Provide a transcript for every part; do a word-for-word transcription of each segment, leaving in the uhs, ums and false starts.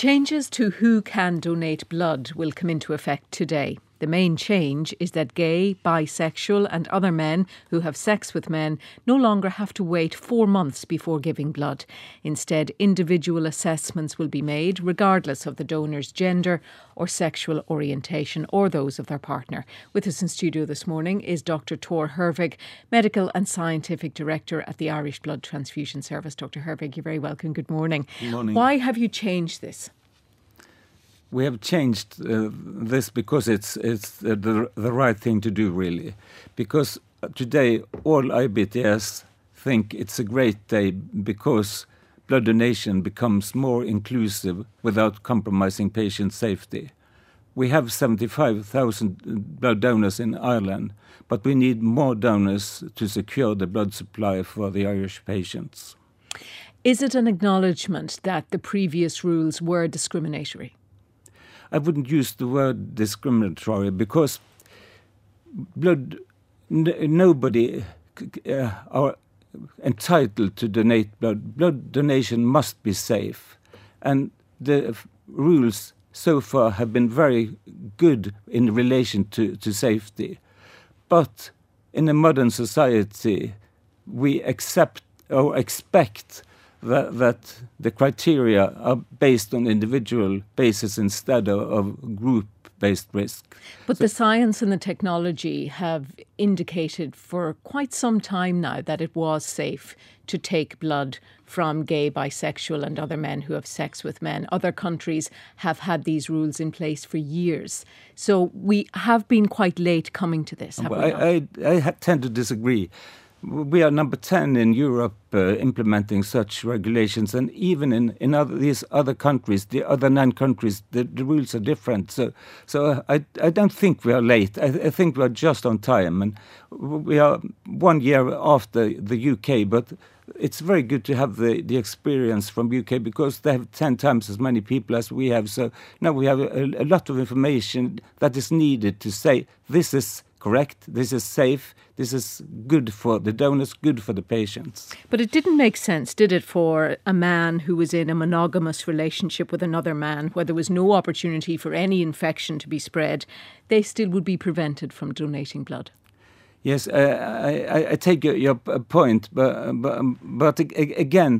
Changes to who can donate blood will come into effect today. The main change is that gay, bisexual and other men who have sex with men no longer have to wait four months before giving blood. Instead, individual assessments will be made regardless of the donor's gender or sexual orientation or those of their partner. With us in studio this morning is Doctor Tor Hervig, Medical and Scientific Director at the Irish Blood Transfusion Service. Doctor Hervig, you're very welcome. Good morning. Good morning. Why have you changed this? We have changed uh, this because it's it's uh, the the right thing to do, really. Because today all I B T S think it's a great day because blood donation becomes more inclusive without compromising patient safety. We have seventy-five thousand blood donors in Ireland, but we need more donors to secure the blood supply for the Irish patients. Is it an acknowledgement that the previous rules were discriminatory? I wouldn't use the word discriminatory because blood, n- nobody uh, are entitled to donate blood. Blood donation must be safe. And the f- rules so far have been very good in relation to, to safety. But in a modern society, we accept or expect That, that the criteria are based on individual basis instead of, of group-based risk. But so, the science and the technology have indicated for quite some time now that it was safe to take blood from gay, bisexual and other men who have sex with men. Other countries have had these rules in place for years. So we have been quite late coming to this, have we not? I, I, I tend to disagree. We are number ten in Europe uh, implementing such regulations, and even in, in other, these other countries, the other nine countries, the, the rules are different. So so I, I don't think we are late. I, I think we are just on time, and we are one year after the U K, but it's very good to have the, the experience from U K because they have ten times as many people as we have. So now we have a, a lot of information that is needed to say this is correct, this is safe, this is good for the donors, good for the patients. But it didn't make sense, did it, for a man who was in a monogamous relationship with another man, where there was no opportunity for any infection to be spread, they still would be prevented from donating blood? Yes, uh, I, I take your, your point, but, but, but again,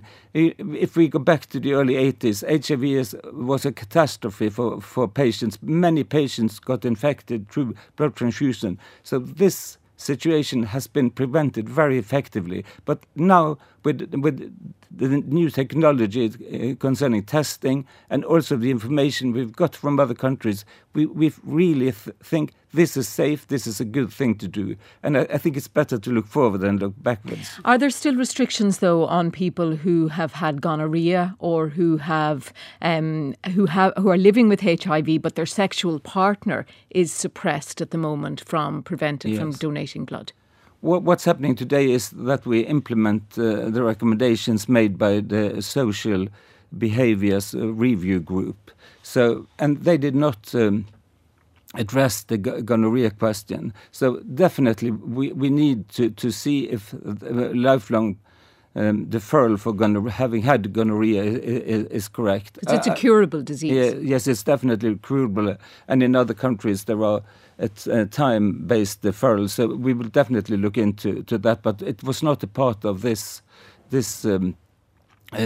if we go back to the early eighties, H I V was a catastrophe for, for patients. Many patients got infected through blood transfusion. So this situation has been prevented very effectively. But now, with with the new technology concerning testing and also the information we've got from other countries, we we really th- think this is safe, this is a good thing to do. And I, I think it's better to look forward than look backwards. Are there still restrictions, though, on people who have had gonorrhea or who have um, who have who are living with H I V, but their sexual partner is suppressed at the moment from prevented Yes. from donating blood? What's happening today is that we implement uh, the recommendations made by the Social Behaviours uh, Review Group. So, and they did not um, address the g- gonorrhea question. So definitely we, we need to, to see if uh, lifelong um, deferral for gonorrhea, having had gonorrhea is, is correct. It's, it's a curable disease. Yeah, yes, it's definitely curable. And in other countries there are It's a time-based deferral, so we will definitely look into to that. But it was not a part of this this um, uh,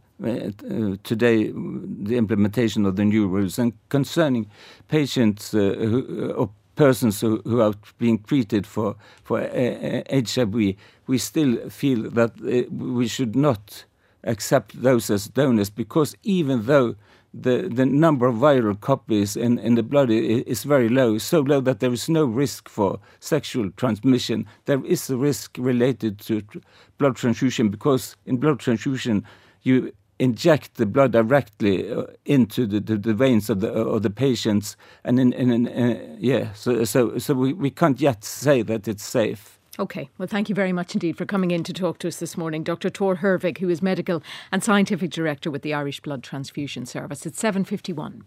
uh, today, the implementation of the new rules. And concerning patients uh, who, or persons who, who are being treated for for uh, H I V, we still feel that uh, we should not accept those as donors, because even though The, the number of viral copies in, in the blood is, is very low, so low that there is no risk for sexual transmission. There is a risk related to tr- blood transfusion, because in blood transfusion you inject the blood directly uh, into the, the, the veins of the of the patients, and in, in, in uh, yeah, so so so we, we can't yet say that it's safe. OK, well, thank you very much indeed for coming in to talk to us this morning. Doctor Tor Hervig, who is Medical and Scientific Director with the Irish Blood Transfusion Service. It's seven fifty-one.